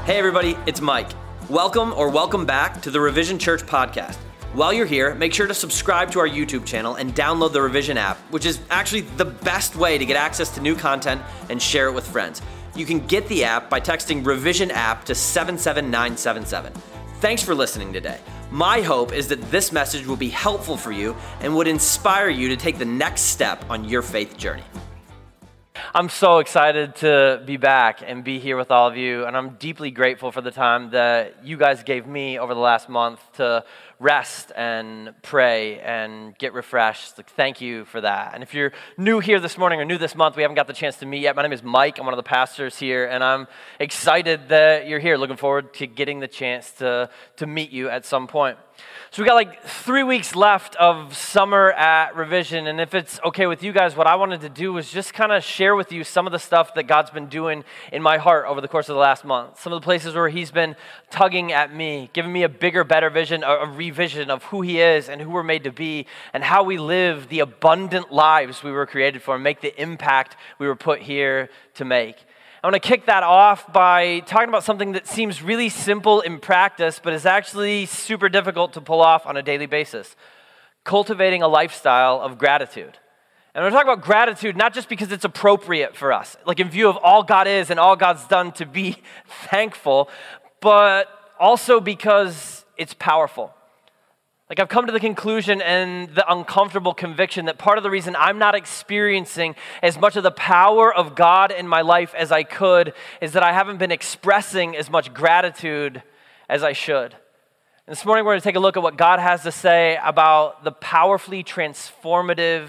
Hey everybody, it's Mike. Welcome back to the Revision Church podcast. While you're here, make sure to subscribe to our YouTube channel and download the Revision app, which is actually the best way to get access to new content and share it with friends. You can get the app by texting Revision app to 77977. Thanks for listening today. My hope is that this message will be helpful for you and would inspire you to take the next step on your faith journey. I'm so excited to be back and be here with all of you, and I'm deeply grateful for the time that you guys gave me over the last month to rest and pray and get refreshed. Thank you for that. And if you're new here this morning or new this month, we haven't got the chance to meet yet. My name is Mike. I'm one of the pastors here, and I'm excited that you're here. Looking forward to getting the chance to meet you at some point. So we got like 3 weeks left of summer at Revision, and if it's okay with you guys, what I wanted to do was just kind of share with you some of the stuff that God's been doing in my heart over the course of the last month. Some of the places where He's been tugging at me, giving me a bigger, better vision, a revision of who He is and who we're made to be, and how we live the abundant lives we were created for and make the impact we were put here to make. I want to kick that off by talking about something that seems really simple in practice, but is actually super difficult to pull off on a daily basis. Cultivating a lifestyle of gratitude. And we're talking about gratitude not just because it's appropriate for us, like in view of all God is and all God's done to be thankful, but also because it's powerful. Like I've come to the conclusion and the uncomfortable conviction that part of the reason I'm not experiencing as much of the power of God in my life as I could is that I haven't been expressing as much gratitude as I should. And this morning we're going to take a look at what God has to say about the powerfully transformative...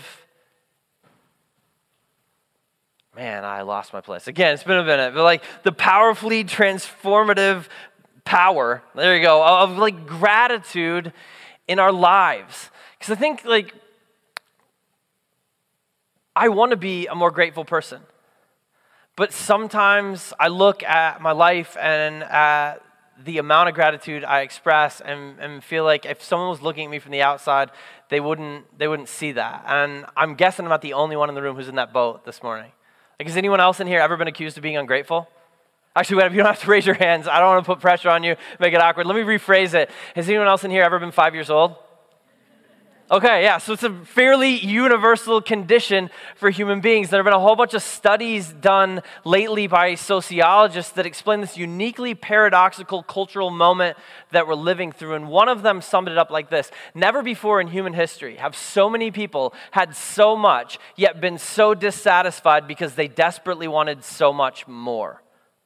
Man, I lost my place. Again, it's been a minute, but like the powerfully transformative power, there you go, of like gratitude in our lives. Because I think I want to be a more grateful person. But sometimes I look at my life and at the amount of gratitude I express and feel like if someone was looking at me from the outside, they wouldn't see that. And I'm guessing I'm not the only one in the room who's in that boat this morning. Like, has anyone else in here ever been accused of being ungrateful? Actually, you don't have to raise your hands. I don't want to put pressure on you, make it awkward. Let me rephrase it. Has anyone else in here ever been 5 years old? Okay, yeah, so it's a fairly universal condition for human beings. There have been a whole bunch of studies done lately by sociologists that explain this uniquely paradoxical cultural moment that we're living through, and one of them summed it up like this: never before in human history have so many people had so much, yet been so dissatisfied because they desperately wanted so much more.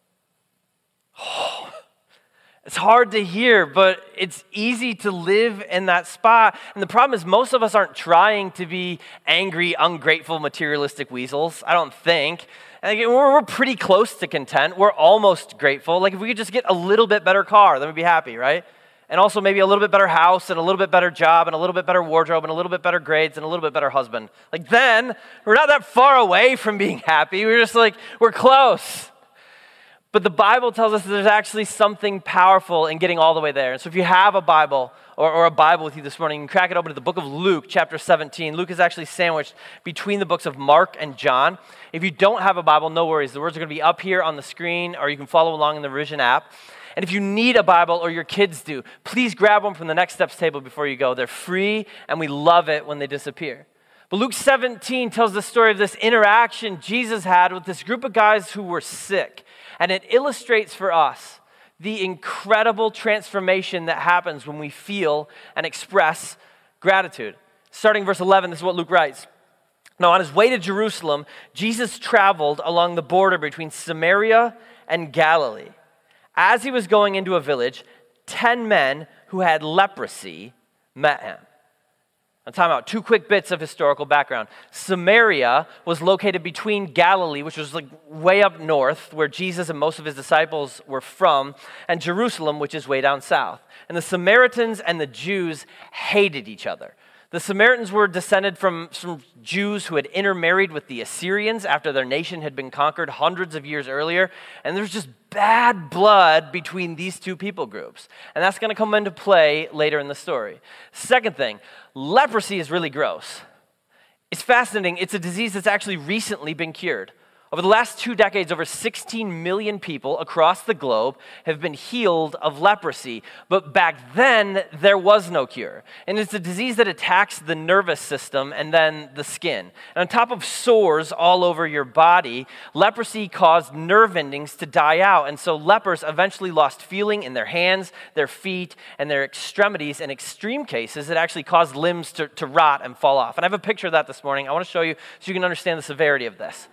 Oh, it's hard to hear, but it's easy to live in that spot. And the problem is most of us aren't trying to be angry, ungrateful, materialistic weasels, I don't think. And we're pretty close to content. We're almost grateful. Like if we could just get a little bit better car, then we'd be happy, right? And also maybe a little bit better house and a little bit better job and a little bit better wardrobe and a little bit better grades and a little bit better husband. Like then, we're not that far away from being happy. We're just like, we're close. But the Bible tells us that there's actually something powerful in getting all the way there. And so if you have a Bible or a Bible with you this morning, you can crack it open to the book of Luke, chapter 17. Luke is actually sandwiched between the books of Mark and John. If you don't have a Bible, no worries. The words are going to be up here on the screen, or you can follow along in the Revision app. And if you need a Bible, or your kids do, please grab one from the Next Steps table before you go. They're free, and we love it when they disappear. But Luke 17 tells the story of this interaction Jesus had with this group of guys who were sick. And it illustrates for us the incredible transformation that happens when we feel and express gratitude. Starting verse 11, this is what Luke writes. Now, on his way to Jerusalem, Jesus traveled along the border between Samaria and Galilee. As he was going into a village, 10 men who had leprosy met him. Now, time out. 2 quick bits of historical background. Samaria was located between Galilee, which was like way up north, where Jesus and most of his disciples were from, and Jerusalem, which is way down south. And the Samaritans and the Jews hated each other. The Samaritans were descended from Jews who had intermarried with the Assyrians after their nation had been conquered hundreds of years earlier. And there's just bad blood between these two people groups. And that's going to come into play later in the story. Second thing, leprosy is really gross. It's fascinating. It's a disease that's actually recently been cured. Over the last 2 decades, over 16 million people across the globe have been healed of leprosy. But back then, there was no cure. And it's a disease that attacks the nervous system and then the skin. And on top of sores all over your body, leprosy caused nerve endings to die out. And so lepers eventually lost feeling in their hands, their feet, and their extremities. In extreme cases, it actually caused limbs to rot and fall off. And I have a picture of that this morning. I want to show you so you can understand the severity of this.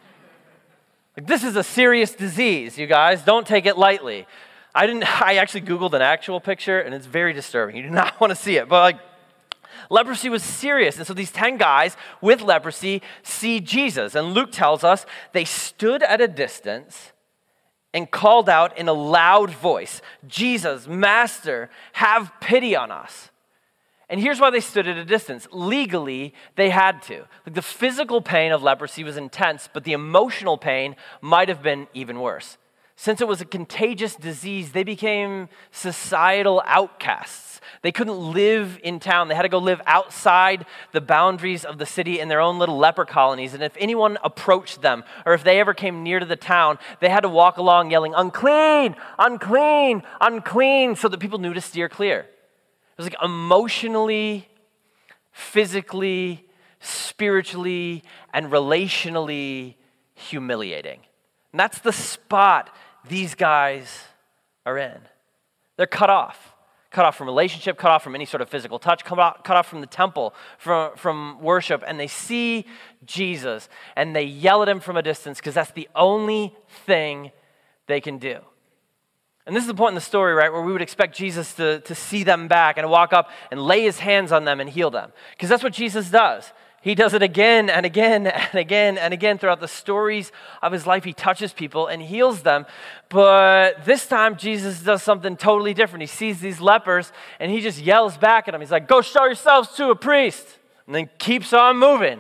This is a serious disease, you guys. Don't take it lightly. I actually Googled an actual picture, and it's very disturbing. You do not want to see it. But leprosy was serious. And so these 10 guys with leprosy see Jesus. And Luke tells us they stood at a distance and called out in a loud voice, "Jesus, Master, have pity on us." And here's why they stood at a distance. Legally, they had to. The physical pain of leprosy was intense, but the emotional pain might have been even worse. Since it was a contagious disease, they became societal outcasts. They couldn't live in town. They had to go live outside the boundaries of the city in their own little leper colonies. And if anyone approached them, or if they ever came near to the town, they had to walk along yelling, "Unclean, unclean, unclean," so that people knew to steer clear. It was emotionally, physically, spiritually, and relationally humiliating. And that's the spot these guys are in. They're cut off from relationship, cut off from any sort of physical touch, cut off from the temple, from worship, and they see Jesus, and they yell at him from a distance because that's the only thing they can do. And this is the point in the story, right, where we would expect Jesus to see them back and walk up and lay his hands on them and heal them. Because that's what Jesus does. He does it again and again and again and again throughout the stories of his life. He touches people and heals them. But this time, Jesus does something totally different. He sees these lepers and he just yells back at them. He's like, "Go show yourselves to a priest." And then keeps on moving.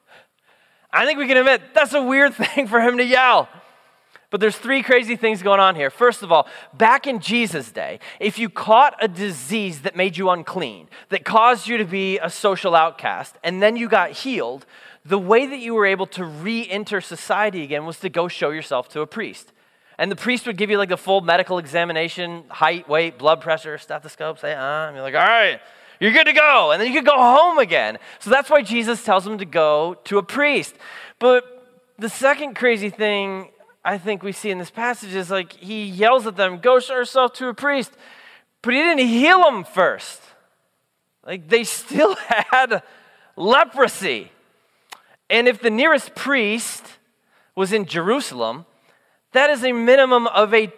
I think we can admit that's a weird thing for him to yell. But there's 3 crazy things going on here. First of all, back in Jesus' day, if you caught a disease that made you unclean, that caused you to be a social outcast, and then you got healed, the way that you were able to re-enter society again was to go show yourself to a priest. And the priest would give you the full medical examination, height, weight, blood pressure, stethoscope, say, and you're like, "All right, you're good to go." And then you could go home again. So that's why Jesus tells them to go to a priest. But the second crazy thing I think we see in this passage is he yells at them, "Go show yourself to a priest." But he didn't heal them first. They still had leprosy. And if the nearest priest was in Jerusalem, that is a minimum of a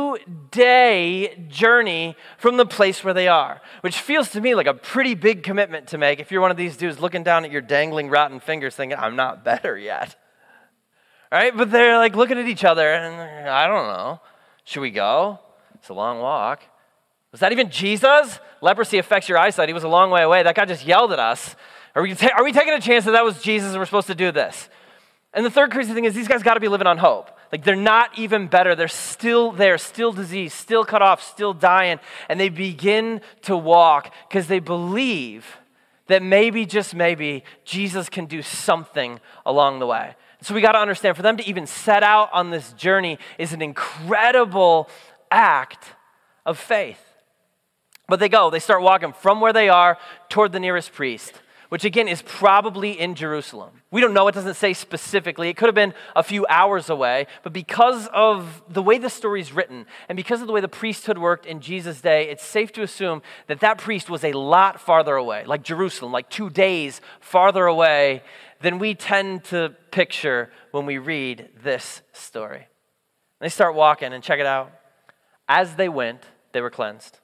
2-day journey from the place where they are, which feels to me like a pretty big commitment to make if you're one of these dudes looking down at your dangling rotten fingers thinking, "I'm not better yet." Right? But they're looking at each other and I don't know. Should we go? It's a long walk. Was that even Jesus? Leprosy affects your eyesight. He was a long way away. That guy just yelled at us. Are we taking a chance that was Jesus and we're supposed to do this? And the third crazy thing is these guys got to be living on hope. They're not even better. They're still there, still diseased, still cut off, still dying. And they begin to walk because they believe that maybe, just maybe, Jesus can do something along the way. So we got to understand, for them to even set out on this journey is an incredible act of faith. But they start walking from where they are toward the nearest priest, which again is probably in Jerusalem. We don't know, it doesn't say specifically. It could have been a few hours away, but because of the way the story's written and because of the way the priesthood worked in Jesus' day, it's safe to assume that priest was a lot farther away, like Jerusalem, 2 days farther away than we tend to picture when we read this story. And they start walking, and check it out. As they went, they were cleansed.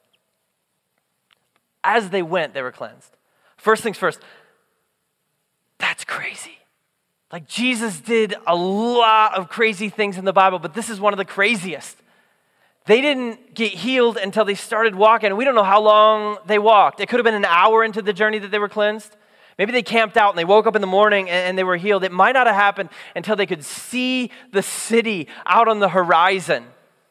As they went, they were cleansed. First things first, that's crazy. Jesus did a lot of crazy things in the Bible, but this is one of the craziest. They didn't get healed until they started walking. We don't know how long they walked. It could have been an hour into the journey that they were cleansed. Maybe they camped out and they woke up in the morning and they were healed. It might not have happened until they could see the city out on the horizon.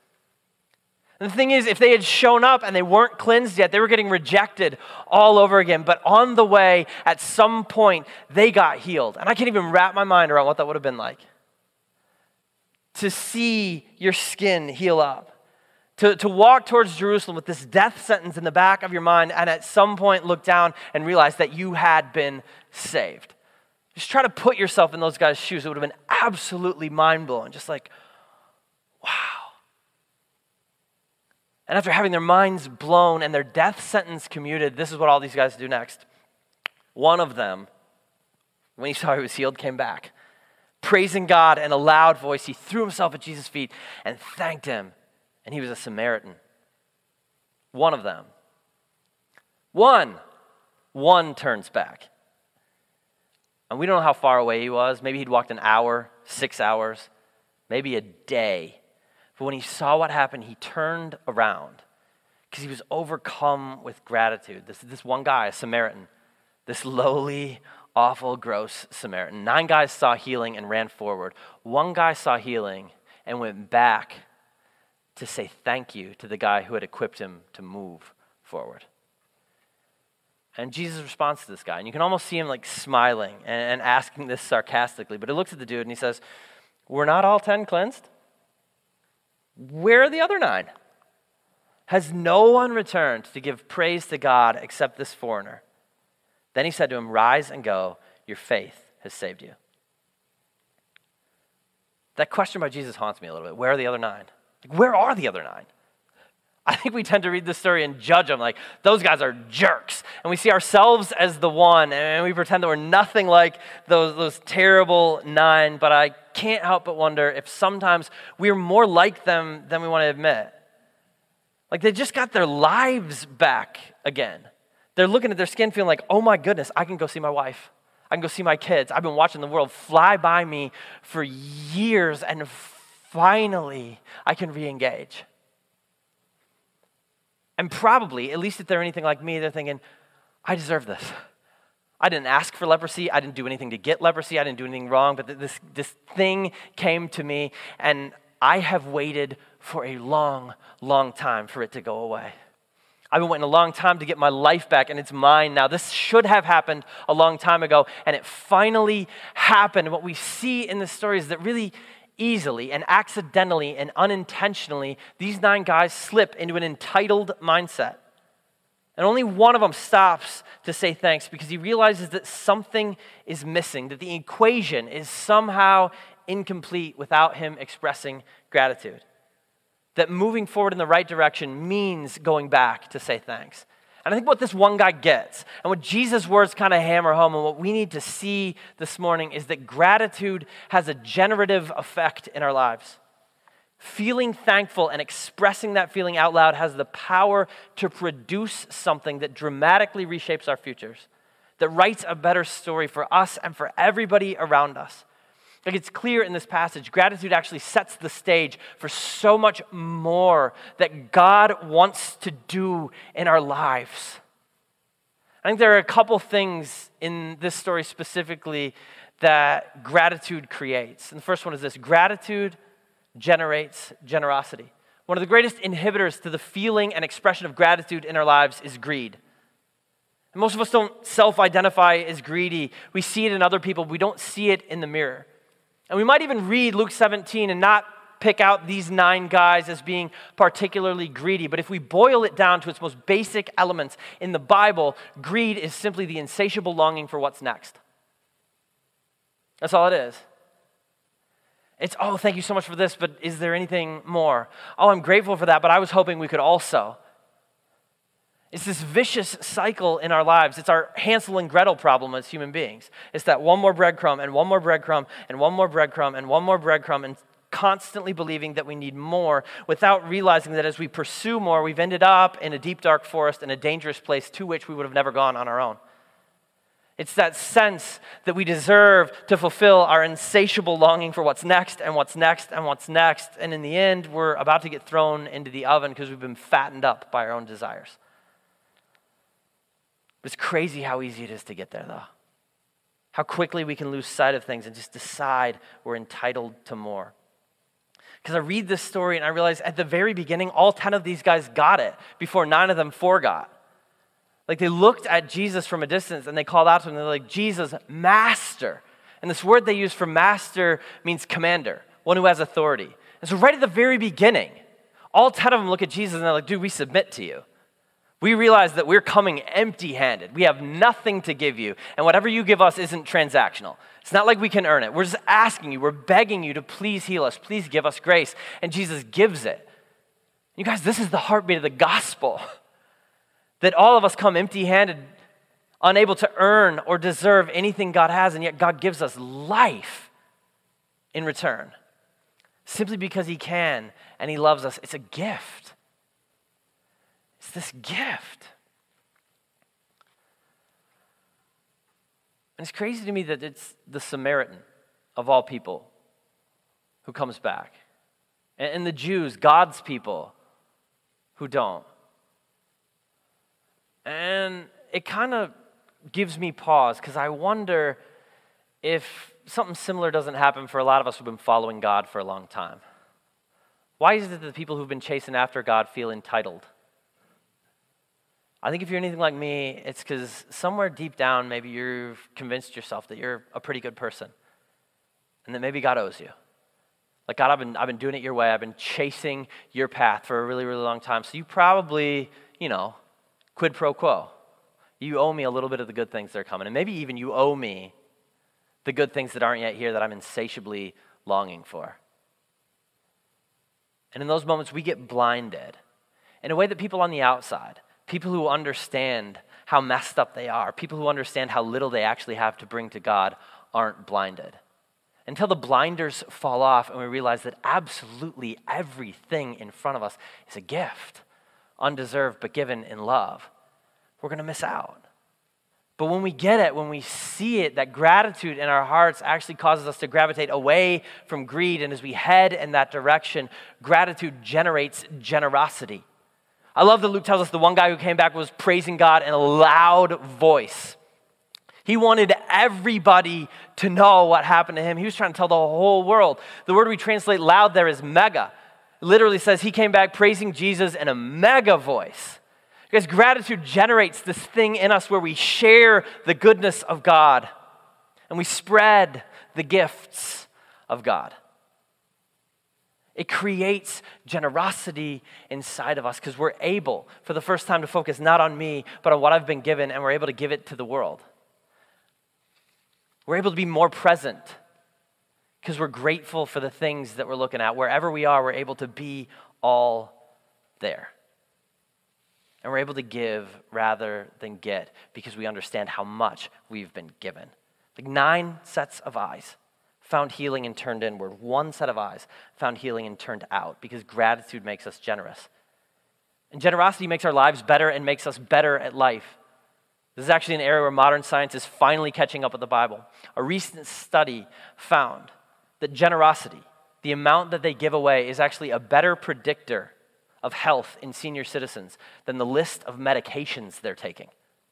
And the thing is, if they had shown up and they weren't cleansed yet, they were getting rejected all over again. But on the way, at some point, they got healed. And I can't even wrap my mind around what that would have been like. to see your skin heal up. To walk towards Jerusalem with this death sentence in the back of your mind and at some point look down and realize that you had been saved. Just try to put yourself in those guys' shoes. It would have been absolutely mind-blowing. Just like, wow. And after having their minds blown and their death sentence commuted, this is what all these guys do next. One of them, when he saw he was healed, came back. Praising God in a loud voice, he threw himself at Jesus' feet and thanked him. And he was a Samaritan. One of them. One turns back. And we don't know how far away he was. Maybe he'd walked an hour, 6 hours, maybe a day. But when he saw what happened, he turned around because he was overcome with gratitude. This one guy, a Samaritan, this lowly, awful, gross Samaritan. 9 guys saw healing and ran forward. One guy saw healing and went back to say thank you to the guy who had equipped him to move forward. And Jesus responds to this guy, and you can almost see him like smiling and asking this sarcastically, but he looks at the dude and he says, "Were not all 10 cleansed? Where are the other 9? Has no one returned to give praise to God except this foreigner?" Then he said to him, "Rise and go, your faith has saved you." That question by Jesus haunts me a little bit. Where are the other 9? Like, where are the other 9? I think we tend to read this story and judge them like, those guys are jerks. And we see ourselves as the one, and we pretend that we're nothing like those terrible 9. But I can't help but wonder if sometimes we're more like them than we want to admit. Like they just got their lives back again. They're looking at their skin feeling like, oh my goodness, I can go see my wife. I can go see my kids. I've been watching the world fly by me for years, and finally I can re-engage. And probably, at least if they're anything like me, they're thinking, I deserve this. I didn't ask for leprosy. I didn't do anything to get leprosy. I didn't do anything wrong, but this thing came to me, and I have waited for a long, long time for it to go away. I've been waiting a long time to get my life back, and it's mine now. This should have happened a long time ago, and it finally happened. And what we see in this story is that really easily and accidentally and unintentionally, these 9 guys slip into an entitled mindset. And only one of them stops to say thanks because he realizes that something is missing, that the equation is somehow incomplete without him expressing gratitude. That moving forward in the right direction means going back to say thanks. And I think what this one guy gets, and what Jesus' words kind of hammer home, and what we need to see this morning is that gratitude has a generative effect in our lives. Feeling thankful and expressing that feeling out loud has the power to produce something that dramatically reshapes our futures, that writes a better story for us and for everybody around us. Like it's clear in this passage, gratitude actually sets the stage for so much more that God wants to do in our lives. I think there are a couple things in this story specifically that gratitude creates. And the first one is this: gratitude generates generosity. One of the greatest inhibitors to the feeling and expression of gratitude in our lives is greed. And most of us don't self-identify as greedy. We see it in other people, but we don't see it in the mirror. And we might even read Luke 17 and not pick out these 9 guys as being particularly greedy. But if we boil it down to its most basic elements in the Bible, greed is simply the insatiable longing for what's next. That's all it is. It's, oh, thank you so much for this, but is there anything more? Oh, I'm grateful for that, but I was hoping we could also. It's this vicious cycle in our lives. It's our Hansel and Gretel problem as human beings. It's that one more breadcrumb and one more breadcrumb and one more breadcrumb and one more breadcrumb, and constantly believing that we need more without realizing that as we pursue more, we've ended up in a deep, dark forest in a dangerous place to which we would have never gone on our own. It's that sense that we deserve to fulfill our insatiable longing for what's next and what's next and what's next. And in the end, we're about to get thrown into the oven because we've been fattened up by our own desires. It's crazy how easy it is to get there, though. How quickly we can lose sight of things and just decide we're entitled to more. Because I read this story and I realize at the very beginning, all 10 of these guys got it before 9 of them forgot. Like they looked at Jesus from a distance and they called out to him. They're like, Jesus, Master. And this word they use for master means commander. one who has authority. And so right at the very beginning, all 10 of them look at Jesus and they're like, dude, we submit to you. We realize that we're coming empty-handed. We have nothing to give you, and whatever you give us isn't transactional. It's not like we can earn it. We're just asking you, we're begging you to please heal us, please give us grace, and Jesus gives it. You guys, this is the heartbeat of the gospel, that all of us come empty-handed, unable to earn or deserve anything God has, and yet God gives us life in return, simply because he can and he loves us. It's a gift. It's this gift. And it's crazy to me that it's the Samaritan of all people who comes back. And the Jews, God's people, who don't. And it kind of gives me pause because I wonder if something similar doesn't happen for a lot of us who've been following God for a long time. Why is it that the people who've been chasing after God feel entitled? I think if you're anything like me, it's because somewhere deep down, maybe you've convinced yourself that you're a pretty good person and that maybe God owes you. Like, God, I've been doing it your way. I've been chasing your path for a really, really long time. So you probably, quid pro quo. You owe me a little bit of the good things that are coming. And maybe even you owe me the good things that aren't yet here that I'm insatiably longing for. And in those moments, we get blinded in a way that people on the outside, people who understand how messed up they are, people who understand how little they actually have to bring to God, aren't blinded. Until the blinders fall off and we realize that absolutely everything in front of us is a gift, undeserved but given in love, we're going to miss out. But when we get it, when we see it, that gratitude in our hearts actually causes us to gravitate away from greed. And as we head in that direction, gratitude generates generosity. I love that Luke tells us the one guy who came back was praising God in a loud voice. He wanted everybody to know what happened to him. He was trying to tell the whole world. The word we translate loud there is mega. It literally says he came back praising Jesus in a mega voice. Because gratitude generates this thing in us where we share the goodness of God and we spread the gifts of God. It creates generosity inside of us because we're able, for the first time, to focus not on me, but on what I've been given, and we're able to give it to the world. We're able to be more present because we're grateful for the things that we're looking at. Wherever we are, we're able to be all there. And we're able to give rather than get because we understand how much we've been given. Like 9 sets of eyes found healing and turned inward. 1 set of eyes found healing and turned out because gratitude makes us generous. And generosity makes our lives better and makes us better at life. This is actually an area where modern science is finally catching up with the Bible. A recent study found that generosity, the amount that they give away, is actually a better predictor of health in senior citizens than the list of medications they're taking.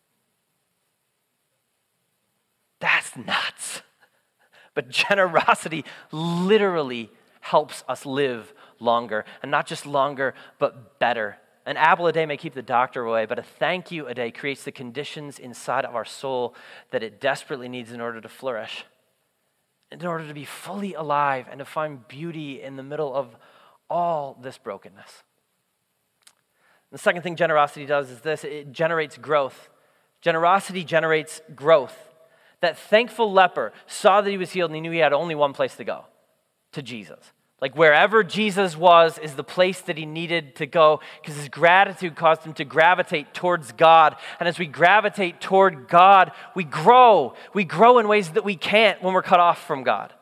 That's nuts. But generosity literally helps us live longer, and not just longer, but better. An apple a day may keep the doctor away, but a thank you a day creates the conditions inside of our soul that it desperately needs in order to flourish, in order to be fully alive and to find beauty in the middle of all this brokenness. The second thing generosity does is this: it generates growth. Generosity generates growth. That thankful leper saw that he was healed and he knew he had only one place to go, to Jesus. Like wherever Jesus was is the place that he needed to go because his gratitude caused him to gravitate towards God. And as we gravitate toward God, we grow. We grow in ways that we can't when we're cut off from God.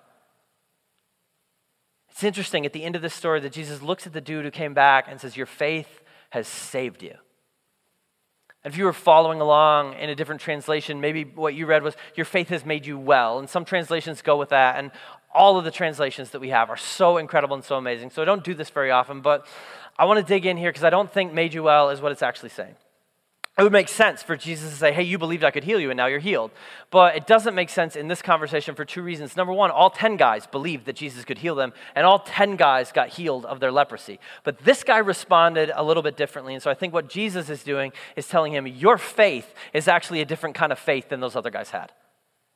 It's interesting at the end of this story that Jesus looks at the dude who came back and says, your faith has saved you. And if you were following along in a different translation, maybe what you read was, your faith has made you well. And some translations go with that. And all of the translations that we have are so incredible and so amazing. So I don't do this very often, but I want to dig in here because I don't think made you well is what it's actually saying. It would make sense for Jesus to say, hey, you believed I could heal you and now you're healed. But it doesn't make sense in this conversation for 2 reasons. Number one, all 10 guys believed that Jesus could heal them, and all 10 guys got healed of their leprosy. But this guy responded a little bit differently. And so I think what Jesus is doing is telling him, your faith is actually a different kind of faith than those other guys had.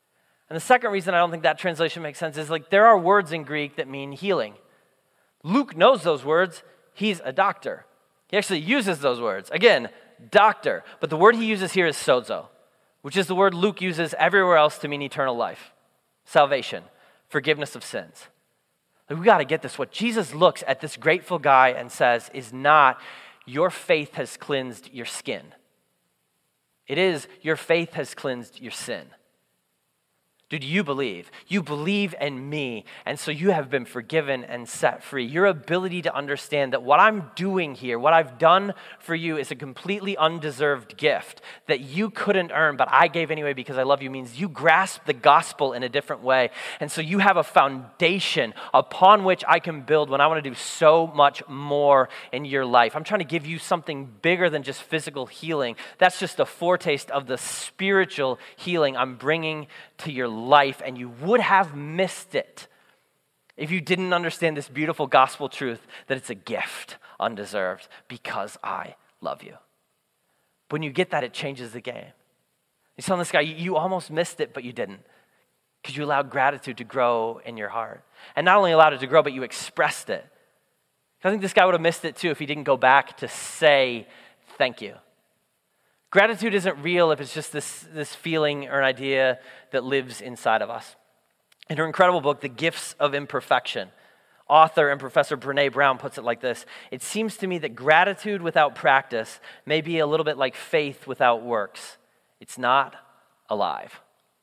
And the second reason I don't think that translation makes sense is like there are words in Greek that mean healing. Luke knows those words. He's a doctor. He actually uses those words. Again, doctor. But the word he uses here is sozo, which is the word Luke uses everywhere else to mean eternal life, salvation, forgiveness of sins. Like, we got to get this. What Jesus looks at this grateful guy and says is not, your faith has cleansed your skin. It is, your faith has cleansed your sin. Dude, you believe. You believe in me, and so you have been forgiven and set free. Your ability to understand that what I'm doing here, what I've done for you, is a completely undeserved gift that you couldn't earn, but I gave anyway because I love you, means you grasp the gospel in a different way. And so you have a foundation upon which I can build when I want to do so much more in your life. I'm trying to give you something bigger than just physical healing. That's just a foretaste of the spiritual healing I'm bringing to your life, and you would have missed it if you didn't understand this beautiful gospel truth that it's a gift, undeserved, because I love you. But when you get that, it changes the game. He's telling this guy, you almost missed it, but you didn't, because you allowed gratitude to grow in your heart. And not only allowed it to grow, but you expressed it. I think this guy would have missed it too if he didn't go back to say thank you. Gratitude isn't real if it's just this feeling or an idea that lives inside of us. In her incredible book, The Gifts of Imperfection, author and professor Brené Brown puts it like this: it seems to me that gratitude without practice may be a little bit like faith without works. It's not alive.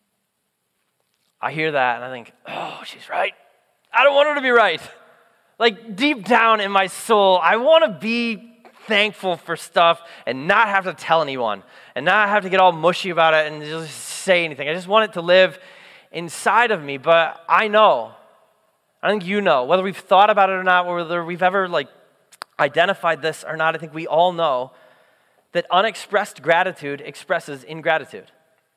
I hear that and I think, oh, she's right. I don't want her to be right. Like deep down in my soul, I want to be thankful for stuff and not have to tell anyone and not have to get all mushy about it and just say anything. I just want it to live inside of me. But I think you know, whether we've thought about it or not, whether we've ever identified this or not, I think we all know that unexpressed gratitude expresses ingratitude.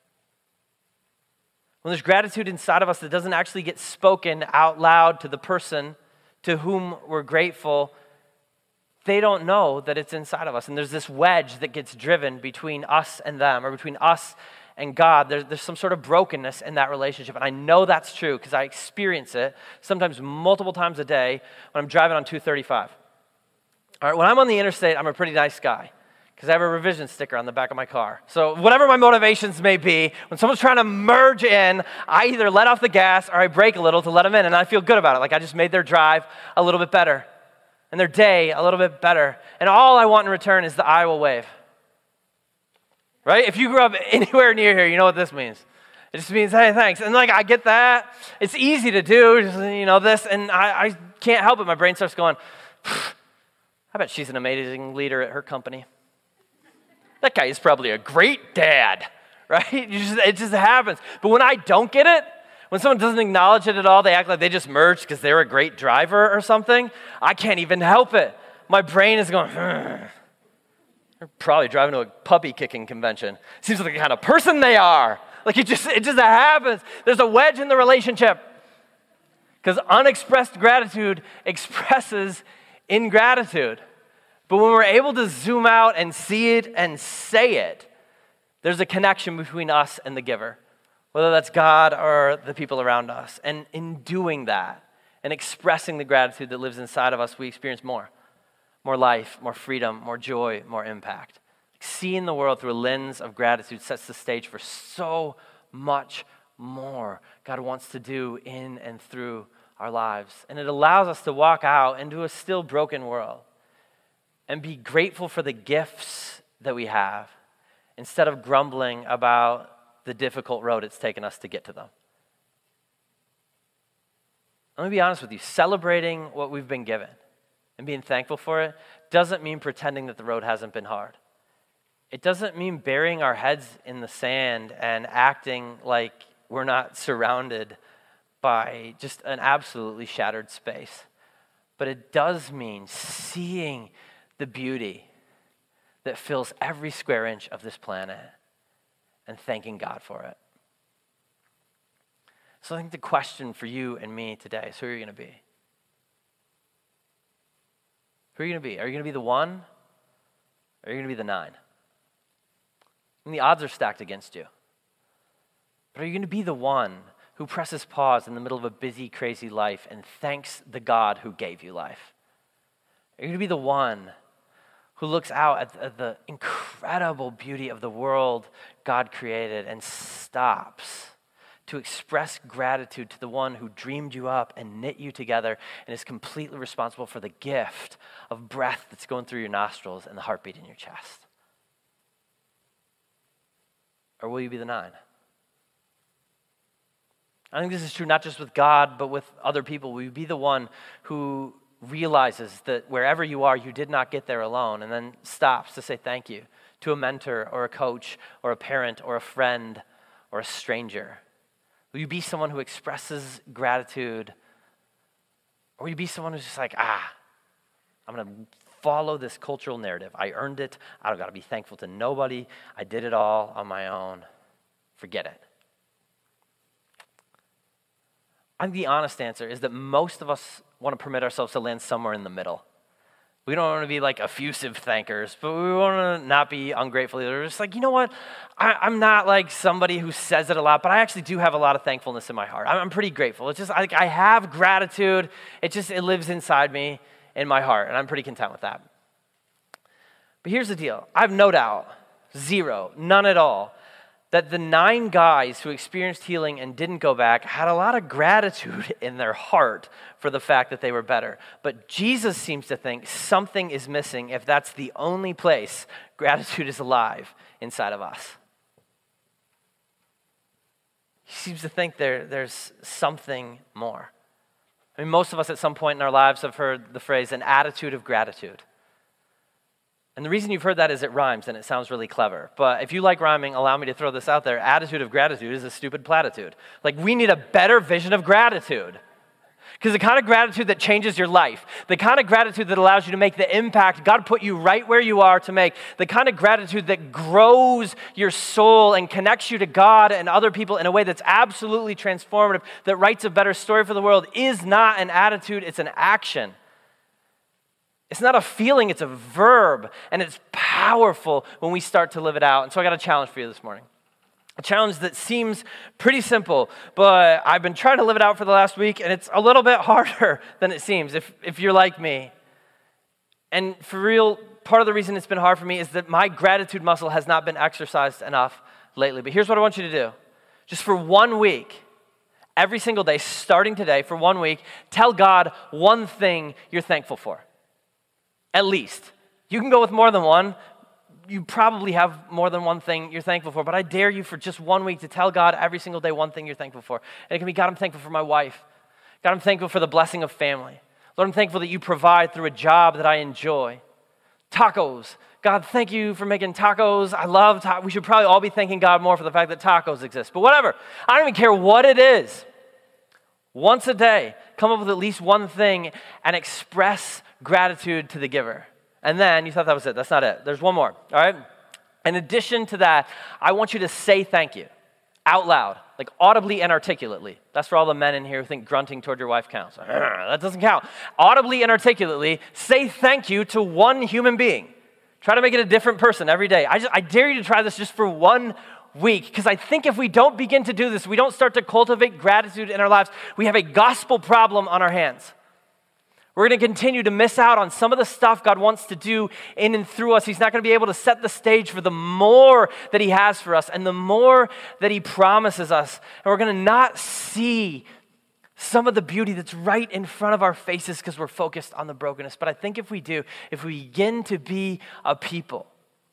When there's gratitude inside of us that doesn't actually get spoken out loud to the person to whom we're grateful, they don't know that it's inside of us. And there's this wedge that gets driven between us and them, or between us and God. There's some sort of brokenness in that relationship. And I know that's true because I experience it sometimes multiple times a day when I'm driving on 235. All right, when I'm on the interstate, I'm a pretty nice guy because I have a revision sticker on the back of my car. So whatever my motivations may be, when someone's trying to merge in, I either let off the gas or I brake a little to let them in, and I feel good about it. Like I just made their drive a little bit better and their day a little bit better. And all I want in return is the I will wave. Right? If you grew up anywhere near here, you know what this means. It just means, hey, thanks. And I get that. It's easy to do, just, this. And I can't help it. My brain starts going, I bet she's an amazing leader at her company. That guy is probably a great dad, right? It just happens. But when I don't get it, when someone doesn't acknowledge it at all, they act like they just merged because they're a great driver or something. I can't even help it. My brain is going, they're probably driving to a puppy kicking convention. Seems like the kind of person they are. Like it just happens. There's a wedge in the relationship because unexpressed gratitude expresses ingratitude. But when we're able to zoom out and see it and say it, there's a connection between us and the giver, whether that's God or the people around us. And in doing that and expressing the gratitude that lives inside of us, we experience more life, more freedom, more joy, more impact. Seeing the world through a lens of gratitude sets the stage for so much more God wants to do in and through our lives. And it allows us to walk out into a still broken world and be grateful for the gifts that we have instead of grumbling about the difficult road it's taken us to get to them. Let me be honest with you. Celebrating what we've been given and being thankful for it doesn't mean pretending that the road hasn't been hard. It doesn't mean burying our heads in the sand and acting like we're not surrounded by just an absolutely shattered space. But it does mean seeing the beauty that fills every square inch of this planet and thanking God for it. So I think the question for you and me today is, who are you going to be? Who are you going to be? Are you going to be the 1? Or are you going to be the 9? And the odds are stacked against you. But are you going to be the 1 who presses pause in the middle of a busy, crazy life and thanks the God who gave you life? Are you going to be the one who looks out at the incredible beauty of the world God created and stops to express gratitude to the one who dreamed you up and knit you together and is completely responsible for the gift of breath that's going through your nostrils and the heartbeat in your chest? Or will you be the 9? I think this is true not just with God, but with other people. Will you be the one who realizes that wherever you are, you did not get there alone, and then stops to say thank you to a mentor or a coach or a parent or a friend or a stranger? Will you be someone who expresses gratitude? Or will you be someone who's just like, I'm going to follow this cultural narrative. I earned it. I don't got to be thankful to nobody. I did it all on my own. Forget it. I think the honest answer is that most of us want to permit ourselves to land somewhere in the middle. We don't want to be like effusive thankers, but we want to not be ungrateful either. We're just like, you know what? I'm not like somebody who says it a lot, but I actually do have a lot of thankfulness in my heart. I'm pretty grateful. It's just like I have gratitude. It lives inside me in my heart, and I'm pretty content with that. But here's the deal. I have no doubt, zero, none at all, that the 9 guys who experienced healing and didn't go back had a lot of gratitude in their heart for the fact that they were better. But Jesus seems to think something is missing if that's the only place gratitude is alive inside of us. He seems to think there's something more. I mean, most of us at some point in our lives have heard the phrase, an attitude of gratitude. And the reason you've heard that is it rhymes and it sounds really clever. But if you like rhyming, allow me to throw this out there. Attitude of gratitude is a stupid platitude. Like, we need a better vision of gratitude. Because the kind of gratitude that changes your life, the kind of gratitude that allows you to make the impact God put you right where you are to make, the kind of gratitude that grows your soul and connects you to God and other people in a way that's absolutely transformative, that writes a better story for the world, is not an attitude, it's an action. It's not a feeling, it's a verb, and it's powerful when we start to live it out. And so I got a challenge for you this morning. A challenge that seems pretty simple, but I've been trying to live it out for the last week, and it's a little bit harder than it seems if you're like me. And for real, part of the reason it's been hard for me is that my gratitude muscle has not been exercised enough lately. But here's what I want you to do. Just for 1 week, every single day, starting today, for 1 week, tell God one thing you're thankful for. At least. You can go with more than one. You probably have more than one thing you're thankful for, but I dare you for just 1 week to tell God every single day one thing you're thankful for. And it can be, God, I'm thankful for my wife. God, I'm thankful for the blessing of family. Lord, I'm thankful that you provide through a job that I enjoy. Tacos. God, thank you for making tacos. I love tacos. We should probably all be thanking God more for the fact that tacos exist. But whatever. I don't even care what it is. Once a day, come up with at least one thing and express gratitude to the giver. And then, you thought that was it. That's not it. There's one more, all right? In addition to that, I want you to say thank you out loud, like audibly and articulately. That's for all the men in here who think grunting toward your wife counts. That doesn't count. Audibly and articulately, say thank you to one human being. Try to make it a different person every day. I dare you to try this just for 1 week, because I think if we don't begin to do this, we don't start to cultivate gratitude in our lives, we have a gospel problem on our hands. We're going to continue to miss out on some of the stuff God wants to do in and through us. He's not going to be able to set the stage for the more that he has for us and the more that he promises us. And we're going to not see some of the beauty that's right in front of our faces because we're focused on the brokenness. But I think if we do, if we begin to be a people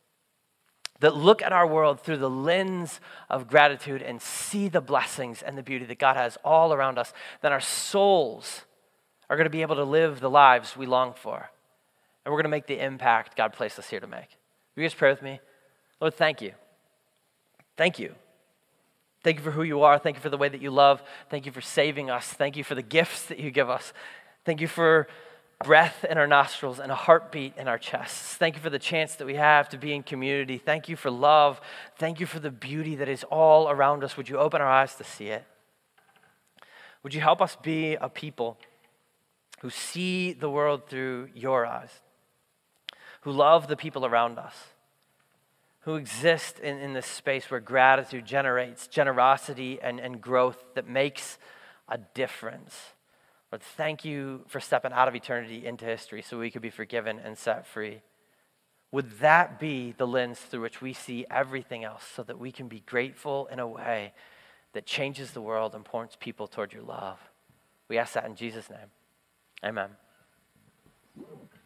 that look at our world through the lens of gratitude and see the blessings and the beauty that God has all around us, then our souls are going to be able to live the lives we long for. And we're going to make the impact God placed us here to make. Will you guys pray with me? Lord, thank you. Thank you. Thank you for who you are. Thank you for the way that you love. Thank you for saving us. Thank you for the gifts that you give us. Thank you for breath in our nostrils and a heartbeat in our chests. Thank you for the chance that we have to be in community. Thank you for love. Thank you for the beauty that is all around us. Would you open our eyes to see it? Would you help us be a people who see the world through your eyes, who love the people around us, who exist in this space where gratitude generates generosity and growth that makes a difference. Lord, thank you for stepping out of eternity into history so we could be forgiven and set free. Would that be the lens through which we see everything else so that we can be grateful in a way that changes the world and points people toward your love? We ask that in Jesus' name. Amen.